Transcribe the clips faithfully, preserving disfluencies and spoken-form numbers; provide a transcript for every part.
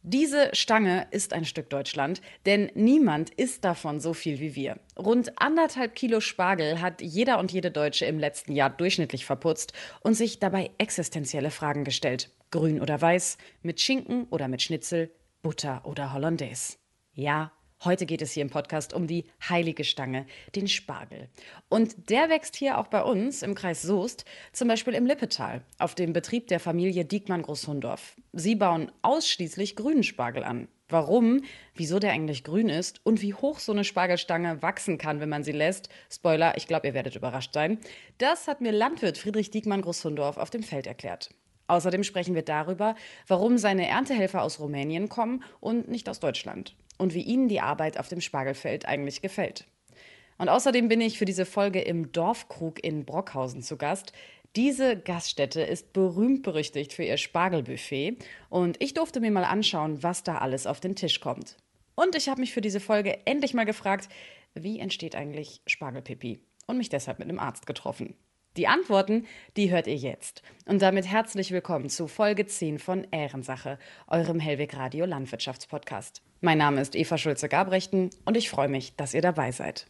Diese Stange ist ein Stück Deutschland, denn niemand isst davon so viel wie wir. Rund anderthalb Kilo Spargel hat jeder und jede Deutsche im letzten Jahr durchschnittlich verputzt und sich dabei existenzielle Fragen gestellt. Grün oder weiß, mit Schinken oder mit Schnitzel, Butter oder Hollandaise. Ja, heute geht es hier im Podcast um die heilige Stange, den Spargel. Und der wächst hier auch bei uns im Kreis Soest, zum Beispiel im Lippetal, auf dem Betrieb der Familie Diekmann-Großhundorff. Sie bauen ausschließlich grünen Spargel an. Warum, wieso der eigentlich grün ist und wie hoch so eine Spargelstange wachsen kann, wenn man sie lässt, Spoiler, ich glaube, ihr werdet überrascht sein, das hat mir Landwirt Friedrich Diekmann-Großhundorff auf dem Feld erklärt. Außerdem sprechen wir darüber, warum seine Erntehelfer aus Rumänien kommen und nicht aus Deutschland. Und wie ihnen die Arbeit auf dem Spargelfeld eigentlich gefällt. Und außerdem bin ich für diese Folge im Dorfkrug in Brockhausen zu Gast. Diese Gaststätte ist berühmt-berüchtigt für ihr Spargelbuffet. Und ich durfte mir mal anschauen, was da alles auf den Tisch kommt. Und ich habe mich für diese Folge endlich mal gefragt, wie entsteht eigentlich Spargelpipi? Und mich deshalb mit einem Arzt getroffen. Die Antworten, die hört ihr jetzt. Und damit herzlich willkommen zu Folge zehn von Ehrensache, eurem Hellweg Radio Landwirtschaftspodcast. Mein Name ist Eva Schulze-Gabrechten und ich freue mich, dass ihr dabei seid.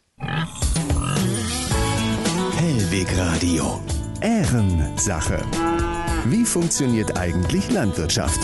Hellweg Radio. Ehrensache. Wie funktioniert eigentlich Landwirtschaft?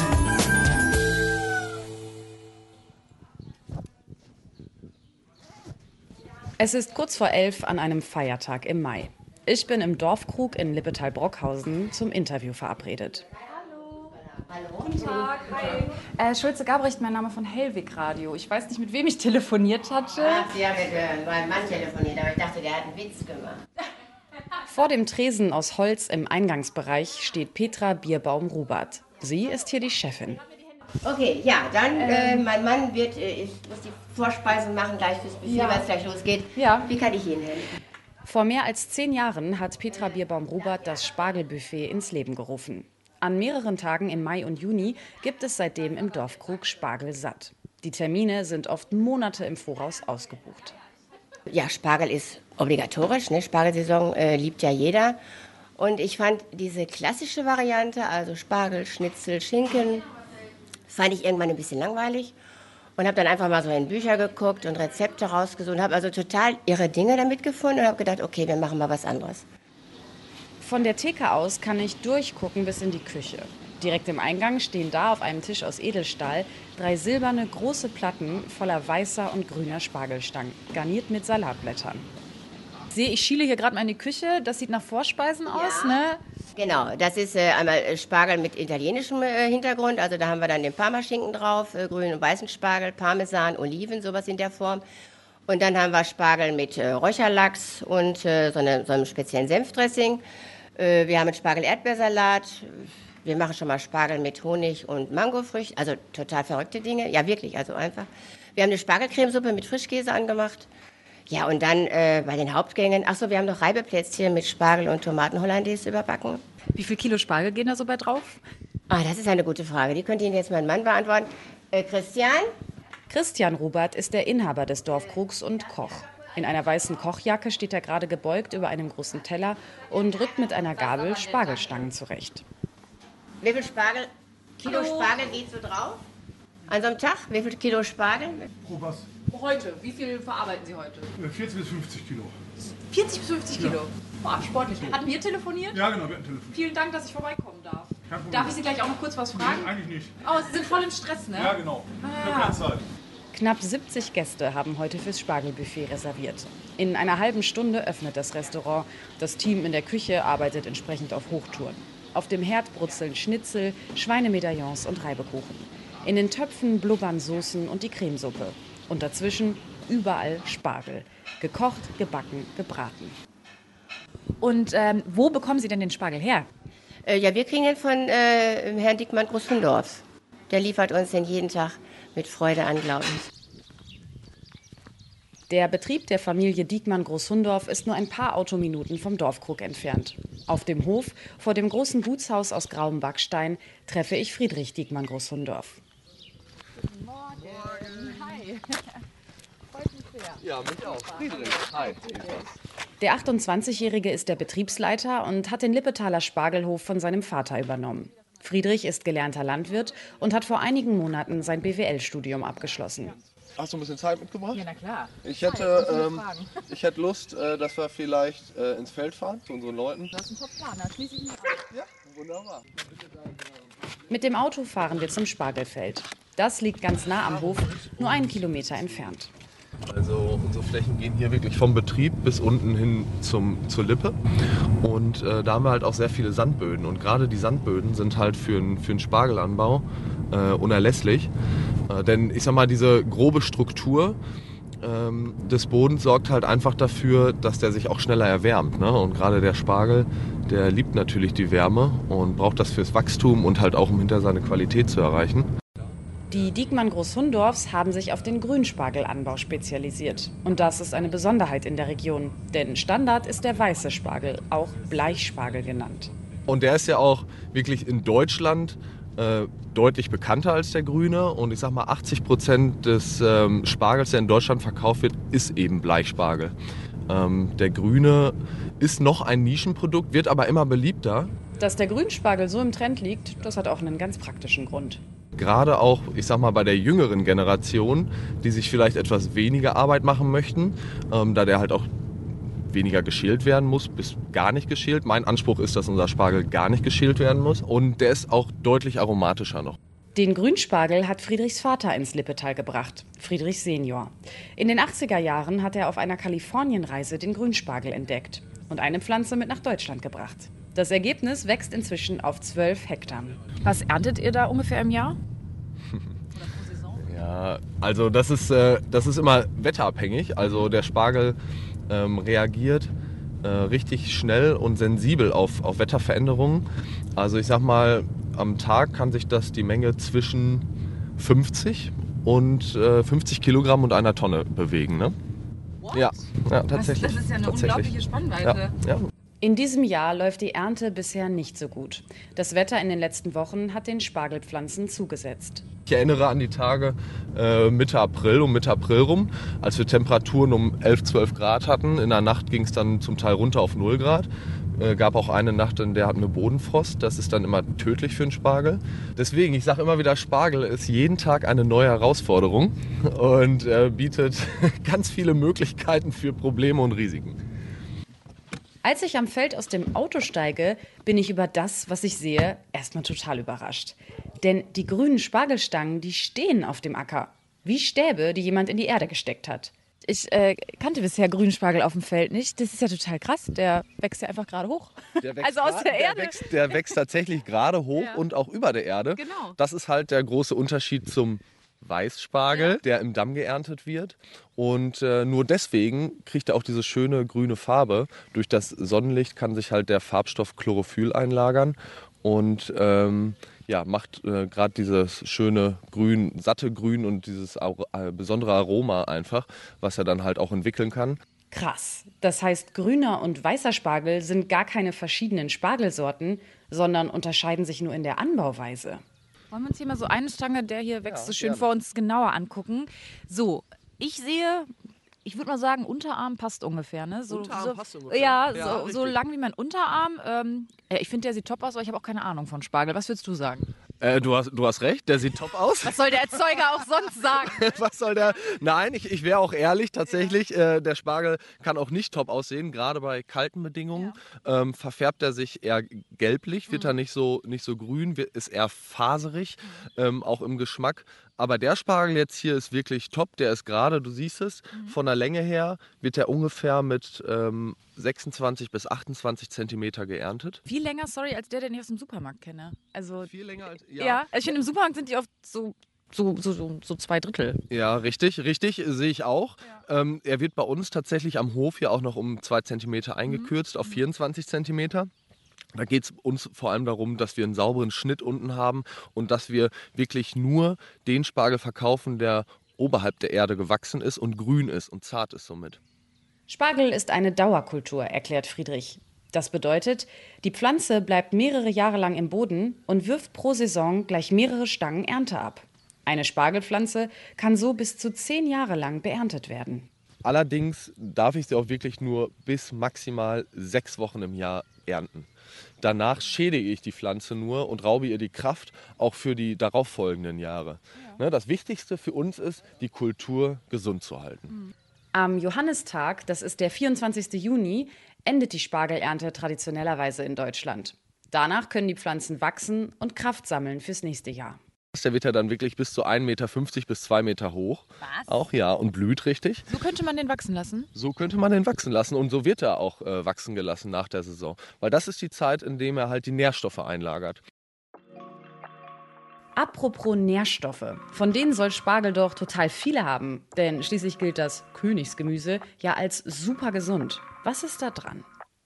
Es ist kurz vor elf an einem Feiertag im Mai. Ich bin im Dorfkrug in Lippetal-Brockhausen zum Interview verabredet. Hallo. Hallo. Guten Tag. Hi. Äh, Schulze-Gabrecht, mein Name von Hellweg Radio. Ich weiß nicht, mit wem ich telefoniert hatte. Ach, Sie haben mit äh, meinem Mann telefoniert, aber ich dachte, der hat einen Witz gemacht. Vor dem Tresen aus Holz im Eingangsbereich steht Petra Bierbaum-Rubat. Sie ist hier die Chefin. Okay, ja, dann, ähm, äh, mein Mann wird, äh, ich muss die Vorspeisen machen gleich fürs Buffet, Ja. weil es gleich losgeht. Ja. Wie kann ich Ihnen helfen? Vor mehr als zehn Jahren hat Petra Bierbaum-Rubat das Spargelbuffet ins Leben gerufen. An mehreren Tagen im Mai und Juni gibt es seitdem im Dorfkrug Spargel satt. Die Termine sind oft Monate im Voraus ausgebucht. Ja, Spargel ist obligatorisch, ne? Spargelsaison äh, liebt ja jeder. Und ich fand diese klassische Variante, also Spargel, Schnitzel, Schinken, fand ich irgendwann ein bisschen langweilig. Und habe dann einfach mal so in Bücher geguckt und Rezepte rausgesucht. Habe also total irre Dinge damit gefunden und habe gedacht, okay, wir machen mal was anderes. Von der Theke aus kann ich durchgucken bis in die Küche. Direkt im Eingang stehen da auf einem Tisch aus Edelstahl drei silberne große Platten voller weißer und grüner Spargelstangen, garniert mit Salatblättern. Ich sehe, ich schiele hier gerade mal in die Küche. Das sieht nach Vorspeisen aus, Ja. ne? Genau, das ist äh, einmal äh, Spargel mit italienischem äh, Hintergrund. Also da haben wir dann den Parmaschinken drauf, äh, grünen und weißen Spargel, Parmesan, Oliven, sowas in der Form. Und dann haben wir Spargel mit äh, Räucherlachs und äh, so, eine, so einem speziellen Senfdressing. Äh, wir haben einen Spargel-Erdbeersalat. Wir machen schon mal Spargel mit Honig und Mangofrüchten. Also total verrückte Dinge. Ja, wirklich, also einfach. Wir haben eine Spargelcremesuppe mit Frischkäse angemacht. Ja, und dann äh, bei den Hauptgängen, ach so, wir haben noch Reibeplätzchen mit Spargel und Tomaten-Hollandaise überbacken. Wie viel Kilo Spargel gehen da so bei drauf? Ah, das ist eine gute Frage. Die könnte Ihnen jetzt mein Mann beantworten. Äh, Christian? Christian Rubat ist der Inhaber des Dorfkrugs und Koch. In einer weißen Kochjacke steht er gerade gebeugt über einem großen Teller und rückt mit einer Gabel Spargelstangen zurecht. Wie viel Spargel, Kilo Spargel geht so drauf? An so einem Tag? Wie viel Kilo Spargel? Pro was? Heute, wie viel verarbeiten Sie heute? vierzig bis fünfzig Kilo. vierzig bis fünfzig Kilo. Boah, sportlich. Hatten wir telefoniert? Ja, genau, wir hatten Telefon. Vielen Dank, dass ich vorbeikommen darf. Kein Problem. Darf ich Sie gleich auch noch kurz was fragen? Nee, eigentlich nicht. Oh, Sie sind voll im Stress, ne? Ja, genau. Ich habe keine Zeit. Knapp siebzig Gäste haben heute fürs Spargelbuffet reserviert. In einer halben Stunde öffnet das Restaurant. Das Team in der Küche arbeitet entsprechend auf Hochtouren. Auf dem Herd brutzeln Schnitzel, Schweinemedaillons und Reibekuchen. In den Töpfen blubbern Soßen und die Cremesuppe. Und dazwischen überall Spargel. Gekocht, gebacken, gebraten. Und ähm, wo bekommen Sie denn den Spargel her? Äh, ja, wir kriegen den von äh, Herrn Diekmann-Großhundorff. Der liefert uns den jeden Tag mit Freude an, glaube ich. Der Betrieb der Familie Diekmann-Großhundorff ist nur ein paar Autominuten vom Dorfkrug entfernt. Auf dem Hof, vor dem großen Gutshaus aus grauem Backstein, treffe ich Friedrich Diekmann-Großhundorff. Guten Morgen. Hi. Freut mich sehr. Ja, mich auch. Friedrich. Hi. Der achtundzwanzigjährige ist der Betriebsleiter und hat den Lippetaler Spargelhof von seinem Vater übernommen. Friedrich ist gelernter Landwirt und hat vor einigen Monaten sein B W L-Studium abgeschlossen. Hast du ein bisschen Zeit mitgebracht? Ja, na klar. Ich hätte, ähm, ich hätte Lust, äh, dass wir vielleicht äh, ins Feld fahren zu unseren Leuten. Das ist ein Top-Plan, da schließe ich mich an. Ja, wunderbar. Mit dem Auto fahren wir zum Spargelfeld. Das liegt ganz nah am Hof, nur einen Kilometer entfernt. Also unsere Flächen gehen hier wirklich vom Betrieb bis unten hin zum, zur Lippe. Und äh, da haben wir halt auch sehr viele Sandböden. Und gerade die Sandböden sind halt für, ein, für einen Spargelanbau äh, unerlässlich. Äh, denn ich sag mal, diese grobe Struktur ähm, des Bodens sorgt halt einfach dafür, dass der sich auch schneller erwärmt. Ne? Und gerade der Spargel, der liebt natürlich die Wärme und braucht das fürs Wachstum und halt auch, um hinter seine Qualität zu erreichen. Die Diekmann Großhundorfs haben sich auf den Grünspargelanbau spezialisiert. Und das ist eine Besonderheit in der Region. Denn Standard ist der weiße Spargel, auch Bleichspargel genannt. Und der ist ja auch wirklich in Deutschland äh, deutlich bekannter als der grüne. Und ich sag mal, achtzig Prozent des ähm, Spargels, der in Deutschland verkauft wird, ist eben Bleichspargel. Ähm, der grüne ist noch ein Nischenprodukt, wird aber immer beliebter. Dass der Grünspargel so im Trend liegt, das hat auch einen ganz praktischen Grund. Gerade auch, ich sag mal, bei der jüngeren Generation, die sich vielleicht etwas weniger Arbeit machen möchten, ähm, da der halt auch weniger geschält werden muss, bis gar nicht geschält. Mein Anspruch ist, dass unser Spargel gar nicht geschält werden muss und der ist auch deutlich aromatischer noch. Den Grünspargel hat Friedrichs Vater ins Lippetal gebracht, Friedrich Senior. In den achtziger Jahren hat er auf einer Kalifornienreise den Grünspargel entdeckt und eine Pflanze mit nach Deutschland gebracht. Das Ergebnis wächst inzwischen auf zwölf Hektar. Was erntet ihr da ungefähr im Jahr? Ja, also das ist, äh, das ist immer wetterabhängig. Also der Spargel ähm, reagiert äh, richtig schnell und sensibel auf, auf Wetterveränderungen. Also ich sag mal, am Tag kann sich das die Menge zwischen fünfzig und äh, fünfzig Kilogramm und einer Tonne bewegen. Ne? Ja, ja, tatsächlich. Das ist ja eine tatsächlich. unglaubliche Spannweite. Ja, ja. In diesem Jahr läuft die Ernte bisher nicht so gut. Das Wetter in den letzten Wochen hat den Spargelpflanzen zugesetzt. Ich erinnere an die Tage äh, Mitte April, um Mitte April rum, als wir Temperaturen um elf, zwölf Grad hatten. In der Nacht ging es dann zum Teil runter auf null Grad. Äh, gab auch eine Nacht, in der hatten wir Bodenfrost. Das ist dann immer tödlich für einen Spargel. Deswegen, ich sage immer wieder, Spargel ist jeden Tag eine neue Herausforderung und äh, bietet ganz viele Möglichkeiten für Probleme und Risiken. Als ich am Feld aus dem Auto steige, bin ich über das, was ich sehe, erstmal total überrascht. Denn die grünen Spargelstangen, die stehen auf dem Acker. Wie Stäbe, die jemand in die Erde gesteckt hat. Ich äh, kannte bisher Grünspargel auf dem Feld nicht. Das ist ja total krass. Der wächst ja einfach gerade hoch. Der wächst Also aus der grad- Erde. Der wächst, der wächst tatsächlich gerade hoch Ja. und auch über der Erde. Genau. Das ist halt der große Unterschied zum Weißspargel, Ja. der im Damm geerntet wird. Und äh, nur deswegen kriegt er auch diese schöne grüne Farbe. Durch das Sonnenlicht kann sich halt der Farbstoff Chlorophyll einlagern und ähm, ja, macht äh, gerade dieses schöne Grün, satte Grün und dieses Ar- äh, besondere Aroma einfach, was er dann halt auch entwickeln kann. Krass. Das heißt, grüner und weißer Spargel sind gar keine verschiedenen Spargelsorten, sondern unterscheiden sich nur in der Anbauweise. Wollen wir uns hier mal so eine Stange, der hier wächst, Ja, so schön gerne. vor uns genauer angucken? So, ich sehe, ich würde mal sagen, Unterarm passt ungefähr. Ne? So, Unterarm so, passt ungefähr. Ja, Ja, so, so richtig. lang wie mein Unterarm. Ähm, äh, ich finde, der sieht top aus, aber ich habe auch keine Ahnung von Spargel. Was würdest du sagen? Äh, du, hast, du hast recht, der sieht top aus. Was soll der Erzeuger auch sonst sagen? Was soll der? Nein, ich, ich wäre auch ehrlich, tatsächlich, äh, der Spargel kann auch nicht top aussehen, gerade bei kalten Bedingungen. Ähm, verfärbt er sich eher gelblich, wird er nicht so, nicht so grün, wird, ist eher faserig, ähm, auch im Geschmack. Aber der Spargel jetzt hier ist wirklich top, der ist gerade, du siehst es, von der Länge her wird er ungefähr mit ähm, sechsundzwanzig bis achtundzwanzig Zentimeter geerntet. Viel länger, sorry, als der, den ich aus dem Supermarkt kenne. Also, Viel länger als, ja, also ich finde, im Supermarkt sind die oft so, so, so, so, so zwei Drittel. Ja, richtig, richtig, sehe ich auch. Ähm, er wird bei uns tatsächlich am Hof hier auch noch um zwei Zentimeter eingekürzt auf vierundzwanzig Zentimeter. Da geht es uns vor allem darum, dass wir einen sauberen Schnitt unten haben und dass wir wirklich nur den Spargel verkaufen, der oberhalb der Erde gewachsen ist und grün ist und zart ist somit. Spargel ist eine Dauerkultur, erklärt Friedrich. Das bedeutet, die Pflanze bleibt mehrere Jahre lang im Boden und wirft pro Saison gleich mehrere Stangen Ernte ab. Eine Spargelpflanze kann so bis zu zehn Jahre lang beerntet werden. Allerdings darf ich sie auch wirklich nur bis maximal sechs Wochen im Jahr ernten. Danach schädige ich die Pflanze nur und raube ihr die Kraft auch für die darauffolgenden Jahre. Ja. Das Wichtigste für uns ist, die Kultur gesund zu halten. Am Johannistag, das ist der vierundzwanzigste Juni, endet die Spargelernte traditionellerweise in Deutschland. Danach können die Pflanzen wachsen und Kraft sammeln fürs nächste Jahr. Der wird ja dann wirklich bis zu ein Meter fünfzig bis zwei Meter hoch. Was? Auch ja, und blüht richtig. So könnte man den wachsen lassen? So könnte man den wachsen lassen und so wird er auch äh, wachsen gelassen nach der Saison. Weil das ist die Zeit, in der er halt die Nährstoffe einlagert. Apropos Nährstoffe, von denen soll Spargel doch total viele haben. Denn schließlich gilt das Königsgemüse ja als super gesund. Was ist da dran?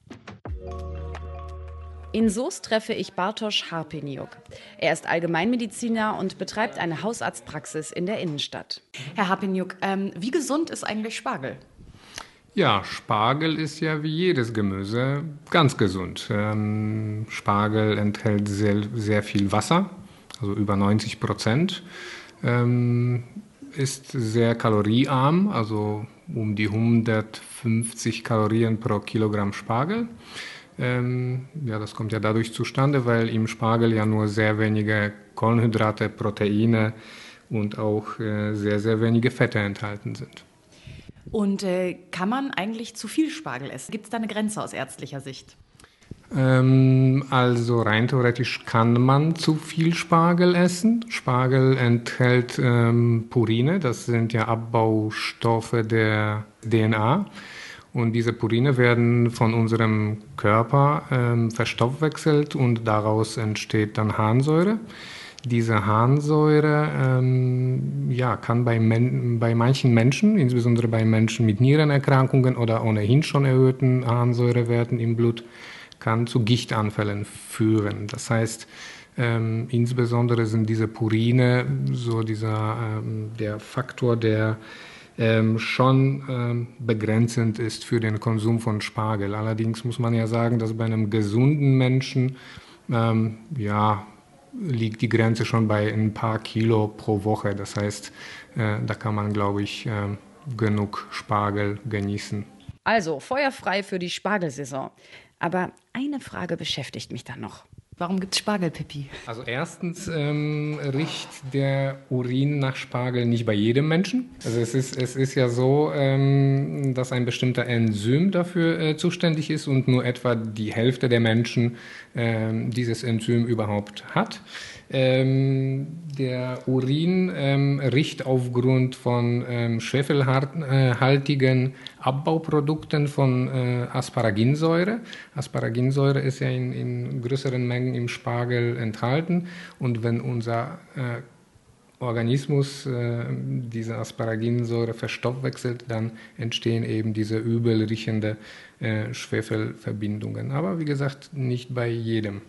In Soest treffe ich Bartosz Harpeniuk. Er ist Allgemeinmediziner und betreibt eine Hausarztpraxis in der Innenstadt. Herr Harpeniuk, ähm, wie gesund ist eigentlich Spargel? Ja, Spargel ist ja wie jedes Gemüse ganz gesund. Ähm, Spargel enthält sehr, sehr viel Wasser, also über neunzig Prozent. Ähm, ist sehr kaloriearm, also um die hundertfünfzig Kalorien pro Kilogramm Spargel. Ähm, ja, das kommt ja dadurch zustande, weil im Spargel ja nur sehr wenige Kohlenhydrate, Proteine und auch äh, sehr, sehr wenige Fette enthalten sind. Und äh, kann man eigentlich zu viel Spargel essen? Gibt es da eine Grenze aus ärztlicher Sicht? Ähm, also rein theoretisch kann man zu viel Spargel essen. Spargel enthält ähm, Purine, das sind ja Abbaustoffe der D N A. Und diese Purine werden von unserem Körper ähm, verstoffwechselt und daraus entsteht dann Harnsäure. Diese Harnsäure ähm, ja, kann bei, men- bei manchen Menschen, insbesondere bei Menschen mit Nierenerkrankungen oder ohnehin schon erhöhten Harnsäurewerten im Blut, kann zu Gichtanfällen führen. Das heißt, ähm, insbesondere sind diese Purine so dieser ähm, der Faktor, der Ähm, schon ähm, begrenzend ist für den Konsum von Spargel. Allerdings muss man ja sagen, dass bei einem gesunden Menschen ähm, ja, liegt die Grenze schon bei ein paar Kilo pro Woche. Das heißt, äh, da kann man, glaube ich, äh, genug Spargel genießen. Also feuerfrei für die Spargelsaison. Aber eine Frage beschäftigt mich dann noch. Warum gibt es Spargelpipi? Also erstens ähm, riecht der Urin nach Spargel nicht bei jedem Menschen. Also es ist, es ist ja so, ähm, dass ein bestimmter Enzym dafür äh, zuständig ist und nur etwa die Hälfte der Menschen ähm, dieses Enzym überhaupt hat. Ähm, der Urin ähm, riecht aufgrund von ähm, schwefelhaltigen Abbauprodukten von äh, Asparaginsäure. Asparaginsäure ist ja in, in größeren Mengen im Spargel enthalten und wenn unser äh, Organismus äh, diese Asparaginsäure verstoffwechselt, dann entstehen eben diese übel riechende äh, Schwefelverbindungen. Aber wie gesagt, nicht bei jedem.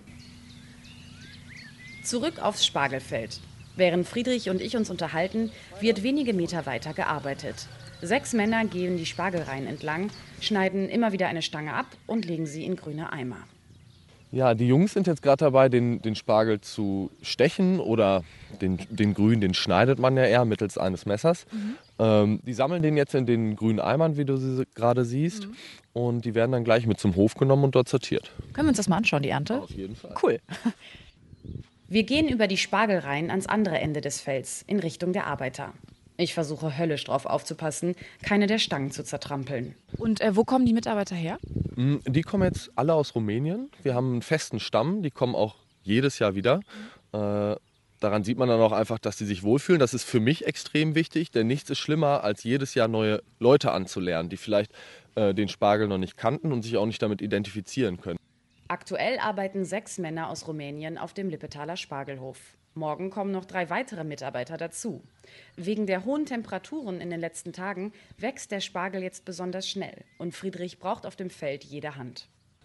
Zurück aufs Spargelfeld. Während Friedrich und ich uns unterhalten, wird wenige Meter weiter gearbeitet. Sechs Männer gehen die Spargelreihen entlang, schneiden immer wieder eine Stange ab und legen sie in grüne Eimer. Ja, die Jungs sind jetzt gerade dabei, den, den Spargel zu stechen oder den, den grünen, den schneidet man ja eher mittels eines Messers. Mhm. Ähm, die sammeln den jetzt in den grünen Eimern, wie du sie gerade siehst. Mhm. Und die werden dann gleich mit zum Hof genommen und dort sortiert. Können wir uns das mal anschauen, die Ernte? Auf jeden Fall. Cool. Wir gehen über die Spargelreihen ans andere Ende des Felds, in Richtung der Arbeiter. Ich versuche höllisch drauf aufzupassen, keine der Stangen zu zertrampeln. Und äh, wo kommen die Mitarbeiter her? Die kommen jetzt alle aus Rumänien. Wir haben einen festen Stamm, die kommen auch jedes Jahr wieder. Äh, daran sieht man dann auch einfach, dass sie sich wohlfühlen. Das ist für mich extrem wichtig, denn nichts ist schlimmer, als jedes Jahr neue Leute anzulernen, die vielleicht äh, den Spargel noch nicht kannten und sich auch nicht damit identifizieren können. Aktuell arbeiten sechs Männer aus Rumänien auf dem Lippetaler Spargelhof. Morgen kommen noch drei weitere Mitarbeiter dazu. Wegen der hohen Temperaturen in den letzten Tagen wächst der Spargel jetzt besonders schnell. Und Friedrich braucht auf dem Feld jede Hand.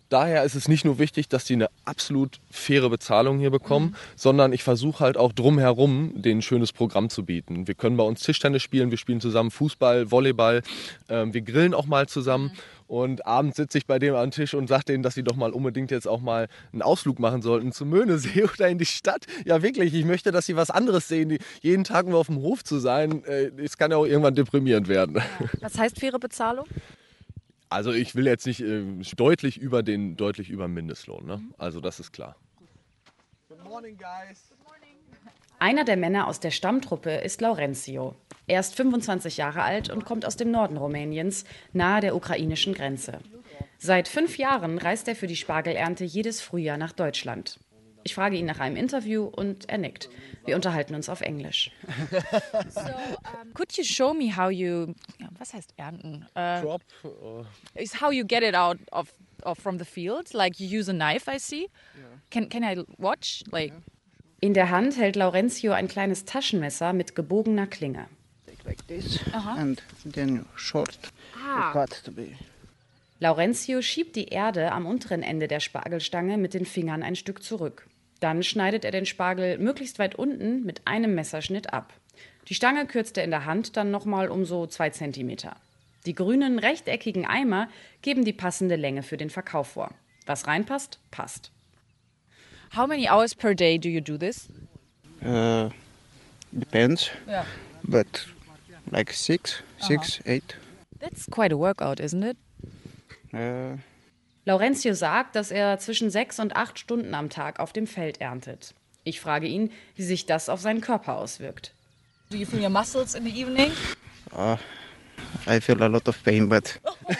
daher ist es nicht nur wichtig, dass die eine absolut faire Bezahlung hier bekommen, mhm. sondern ich versuche halt auch drumherum denen ein schönes Programm zu bieten. Wir können bei uns Tischtennis spielen, wir spielen zusammen Fußball, Volleyball, ähm, wir grillen auch mal zusammen. Mhm. Und abends sitze ich bei denen am Tisch und sage denen, dass sie doch mal unbedingt jetzt auch mal einen Ausflug machen sollten zum Möhnesee oder in die Stadt. Ja wirklich, ich möchte, dass sie was anderes sehen. Die, jeden Tag nur auf dem Hof zu sein, äh, das kann ja auch irgendwann deprimierend werden. Was heißt faire Bezahlung? Also ich will jetzt nicht äh, deutlich über den, deutlich über Mindestlohn. Ne? Also das ist klar. Good morning, guys. Einer der Männer aus der Stammtruppe ist Laurențiu. Er ist fünfundzwanzig Jahre alt und kommt aus dem Norden Rumäniens, nahe der ukrainischen Grenze. Seit fünf Jahren reist er für die Spargelernte jedes Frühjahr nach Deutschland. Ich frage ihn nach einem Interview und er nickt. Wir unterhalten uns auf Englisch. So, um, could you show me how you, was heißt ernten? Uh, Crop. Uh, is how you get it out of, of from the field? Like you use a knife, I see. Yeah. Can can I watch? Like. Yeah. In der Hand hält Laurențiu ein kleines Taschenmesser mit gebogener Klinge. Like this, Aha. and then short Ah. the cut to be. Laurențiu schiebt die Erde am unteren Ende der Spargelstange mit den Fingern ein Stück zurück. Dann schneidet er den Spargel möglichst weit unten mit einem Messerschnitt ab. Die Stange kürzt er in der Hand dann nochmal um so zwei Zentimeter. Die grünen rechteckigen Eimer geben die passende Länge für den Verkauf vor. Was reinpasst, passt. How many hours per day do you do this? Uh, depends, Yeah. but like six, six, eight. That's quite a workout, isn't it? Uh, Laurențiu sagt, dass er zwischen sechs und acht Stunden am Tag auf dem Feld erntet. Ich frage ihn, wie sich das auf seinen Körper auswirkt. Do you feel your muscles in the evening? uh, I feel a lot of pain, but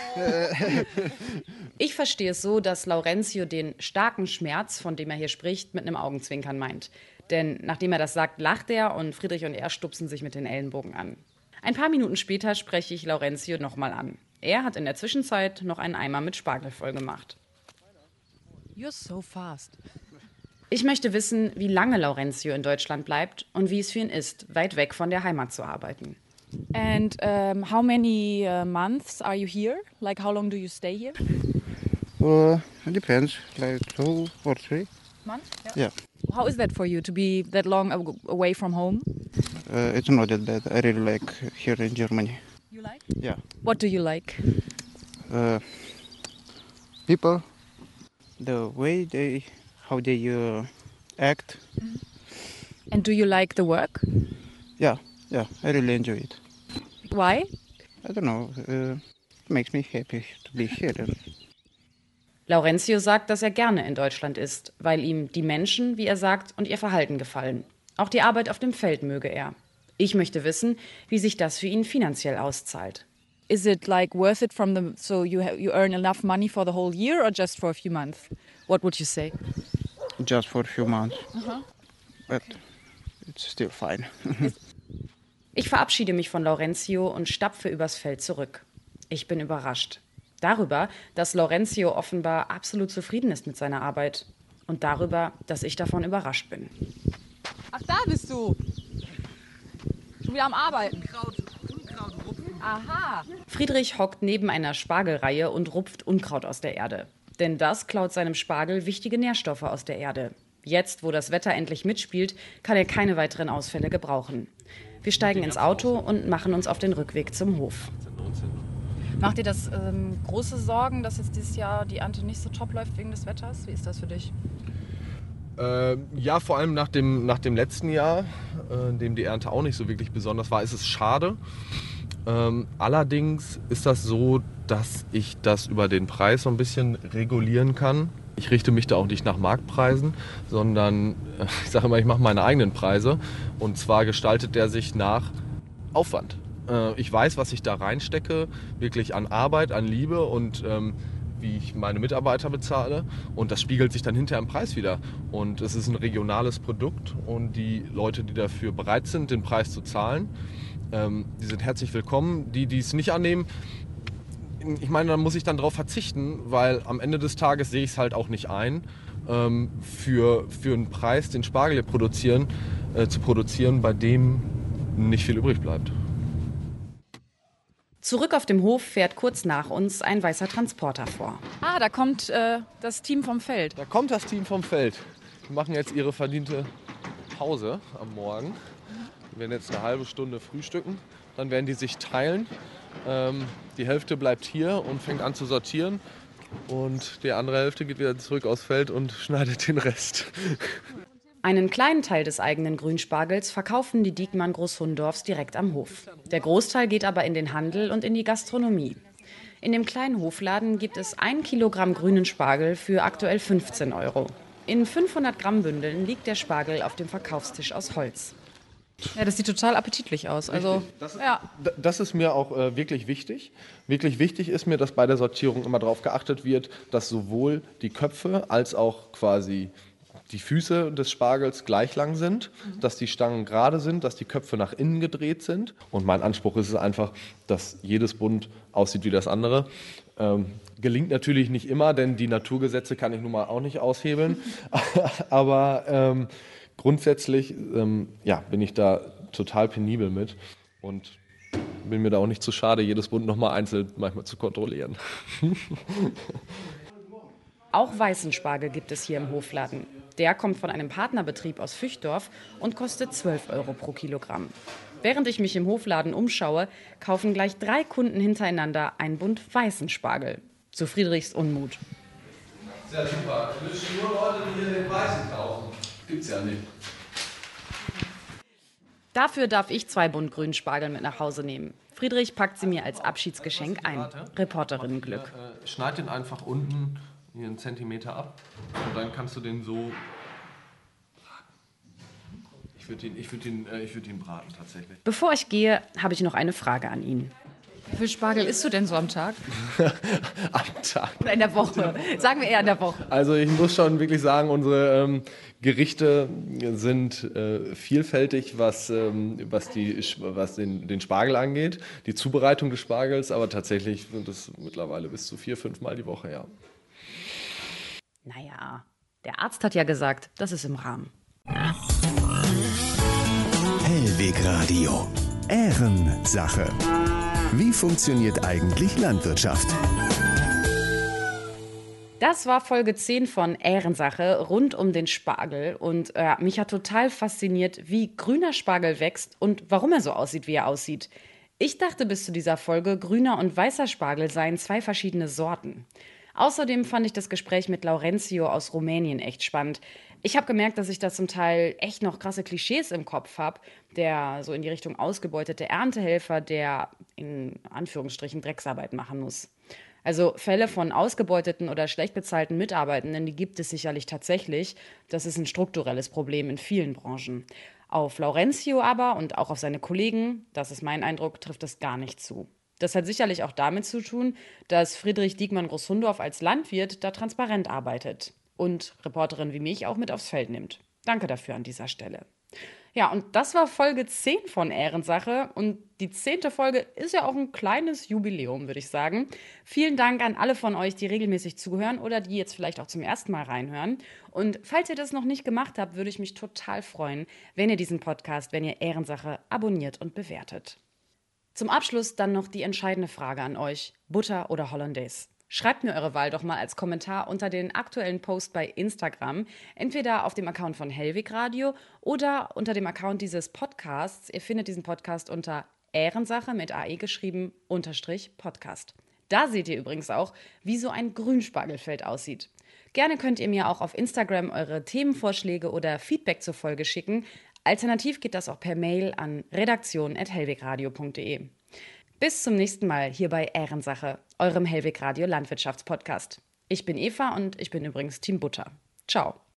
Ich verstehe es so, dass Laurențiu den starken Schmerz, von dem er hier spricht, mit einem Augenzwinkern meint. Denn nachdem er das sagt, lacht er und Friedrich und er stupsen sich mit den Ellenbogen an. Ein paar Minuten später spreche ich Laurențiu nochmal an. Er hat in der Zwischenzeit noch einen Eimer mit Spargel voll gemacht. You're so fast. Ich möchte wissen, wie lange Laurențiu in Deutschland bleibt und wie es für ihn ist, weit weg von der Heimat zu arbeiten. And um, how many uh, months are you here? Like how long do you stay here? uh, it depends, like two or three. Months? Yeah, How is that for you to be that long aw- away from home? uh, it's not that bad. I really like here in Germany. You like? Yeah, What do you like? uh, people, the way they, how they uh, act. And do you like the work? Yeah, yeah, I really enjoy it. Why? I don't know, uh, it makes me happy to be here. Laurențiu sagt, dass er gerne in Deutschland ist, weil ihm die Menschen, wie er sagt, und ihr Verhalten gefallen. Auch die Arbeit auf dem Feld möge er. Ich möchte wissen, wie sich das für ihn finanziell auszahlt. Is it like worth it from the so you ha- you earn enough money for the whole year or just for a few months? What would you say? Just for a few months, but it's still fine. Ich verabschiede mich von Laurențiu und stapfe übers Feld zurück. Ich bin überrascht. Darüber, dass Laurențiu offenbar absolut zufrieden ist mit seiner Arbeit. Und darüber, dass ich davon überrascht bin. Ach, da bist du. Schon wieder am Arbeiten. Aha. Friedrich hockt neben einer Spargelreihe und rupft Unkraut aus der Erde. Denn das klaut seinem Spargel wichtige Nährstoffe aus der Erde. Jetzt, wo das Wetter endlich mitspielt, kann er keine weiteren Ausfälle gebrauchen. Wir steigen ins Auto und machen uns auf den Rückweg zum Hof. Macht dir das ähm, große Sorgen, dass jetzt dieses Jahr die Ernte nicht so top läuft wegen des Wetters? Wie ist das für dich? Äh, ja, vor allem nach dem, nach dem letzten Jahr, äh, in dem die Ernte auch nicht so wirklich besonders war, ist es schade. Ähm, allerdings ist das so, dass ich das über den Preis so ein bisschen regulieren kann. Ich richte mich da auch nicht nach Marktpreisen, sondern äh, ich sage immer, ich mache meine eigenen Preise. Und zwar gestaltet der sich nach Aufwand. Äh, ich weiß, was ich da reinstecke, wirklich an Arbeit, an Liebe und ähm, wie ich meine Mitarbeiter bezahle. Und das spiegelt sich dann hinterher im Preis wieder. Und es ist ein regionales Produkt und die Leute, die dafür bereit sind, den Preis zu zahlen, ähm, die sind herzlich willkommen. Die, die es nicht annehmen, ich meine, da muss ich dann darauf verzichten, weil am Ende des Tages sehe ich es halt auch nicht ein, ähm, für, für einen Preis den Spargel hier produzieren, äh, zu produzieren, bei dem nicht viel übrig bleibt. Zurück auf dem Hof fährt kurz nach uns ein weißer Transporter vor. Ah, da kommt äh, das Team vom Feld. Da kommt das Team vom Feld. Die machen jetzt ihre verdiente Pause am Morgen. Wir werden jetzt eine halbe Stunde frühstücken. Dann werden die sich teilen. Ähm, die Hälfte bleibt hier und fängt an zu sortieren. Und die andere Hälfte geht wieder zurück aufs Feld und schneidet den Rest. Einen kleinen Teil des eigenen Grünspargels verkaufen die Diekmann Großhundorfs direkt am Hof. Der Großteil geht aber in den Handel und in die Gastronomie. In dem kleinen Hofladen gibt es ein Kilogramm grünen Spargel für aktuell fünfzehn Euro. In fünfhundert Gramm Bündeln liegt der Spargel auf dem Verkaufstisch aus Holz. Ja, das sieht total appetitlich aus. Also, das, ist, ja. das ist mir auch äh, wirklich wichtig. Wirklich wichtig ist mir, dass bei der Sortierung immer darauf geachtet wird, dass sowohl die Köpfe als auch quasi die Füße des Spargels gleich lang sind, dass die Stangen gerade sind, dass die Köpfe nach innen gedreht sind. Und mein Anspruch ist es einfach, dass jedes Bund aussieht wie das andere. Ähm, gelingt natürlich nicht immer, denn die Naturgesetze kann ich nun mal auch nicht aushebeln. Aber ähm, grundsätzlich ähm, ja, bin ich da total penibel mit und bin mir da auch nicht zu schade, jedes Bund nochmal einzeln manchmal zu kontrollieren. Auch weißen Spargel gibt es hier im Hofladen. Der kommt von einem Partnerbetrieb aus Füchdorf und kostet zwölf Euro pro Kilogramm. Während ich mich im Hofladen umschaue, kaufen gleich drei Kunden hintereinander einen Bund weißen Spargel. Zu Friedrichs Unmut. Sehr super. Du willst nur Leute, die hier den weißen kaufen. Gibt's ja nicht. Dafür darf ich zwei Bund grünen Spargel mit nach Hause nehmen. Friedrich packt sie mir als Abschiedsgeschenk ein. Reporterinnenglück. Äh, schneid den einfach unten hier einen Zentimeter ab und dann kannst du den so. Ich würde ihn, ich würd ihn, äh, ich würd ihn braten tatsächlich. Bevor ich gehe, habe ich noch eine Frage an ihn. Wie viel Spargel isst du denn so am Tag? Am Tag. Oder in der Woche? Sagen wir eher in der Woche. Also ich muss schon wirklich sagen, unsere ähm, Gerichte sind äh, vielfältig, was, ähm, was, die, was den, den Spargel angeht, die Zubereitung des Spargels, aber tatsächlich sind es mittlerweile bis zu vier, fünf Mal die Woche, ja. Naja, der Arzt hat ja gesagt, das ist im Rahmen. Hellweg Radio. Ehrensache. Wie funktioniert eigentlich Landwirtschaft? Das war Folge zehn von Ehrensache rund um den Spargel. Und äh, mich hat total fasziniert, wie grüner Spargel wächst und warum er so aussieht, wie er aussieht. Ich dachte bis zu dieser Folge, grüner und weißer Spargel seien zwei verschiedene Sorten. Außerdem fand ich das Gespräch mit Laurencio aus Rumänien echt spannend. Ich habe gemerkt, dass ich da zum Teil echt noch krasse Klischees im Kopf habe. Der so in die Richtung ausgebeutete Erntehelfer, der in Anführungsstrichen Drecksarbeit machen muss. Also Fälle von ausgebeuteten oder schlecht bezahlten Mitarbeitenden, die gibt es sicherlich tatsächlich. Das ist ein strukturelles Problem in vielen Branchen. Auf Laurencio aber und auch auf seine Kollegen, das ist mein Eindruck, trifft das gar nicht zu. Das hat sicherlich auch damit zu tun, dass Friedrich Diekmann Großhundorf als Landwirt da transparent arbeitet und Reporterin wie mich auch mit aufs Feld nimmt. Danke dafür an dieser Stelle. Ja, und das war Folge zehn von Ehrensache und die zehnte Folge ist ja auch ein kleines Jubiläum, würde ich sagen. Vielen Dank an alle von euch, die regelmäßig zuhören oder die jetzt vielleicht auch zum ersten Mal reinhören. Und falls ihr das noch nicht gemacht habt, würde ich mich total freuen, wenn ihr diesen Podcast, wenn ihr Ehrensache abonniert und bewertet. Zum Abschluss dann noch die entscheidende Frage an euch. Butter oder Hollandaise? Schreibt mir eure Wahl doch mal als Kommentar unter den aktuellen Post bei Instagram. Entweder auf dem Account von Hellweg Radio oder unter dem Account dieses Podcasts. Ihr findet diesen Podcast unter Ehrensache mit A E geschrieben, unterstrich Podcast. Da seht ihr übrigens auch, wie so ein Grünspargelfeld aussieht. Gerne könnt ihr mir auch auf Instagram eure Themenvorschläge oder Feedback zur Folge schicken. Alternativ geht das auch per Mail an redaktion at hellwegradio punkt de. Bis zum nächsten Mal hier bei Ehrensache, eurem Hellweg Radio Landwirtschaftspodcast. Ich bin Eva und ich bin übrigens Team Butter. Ciao.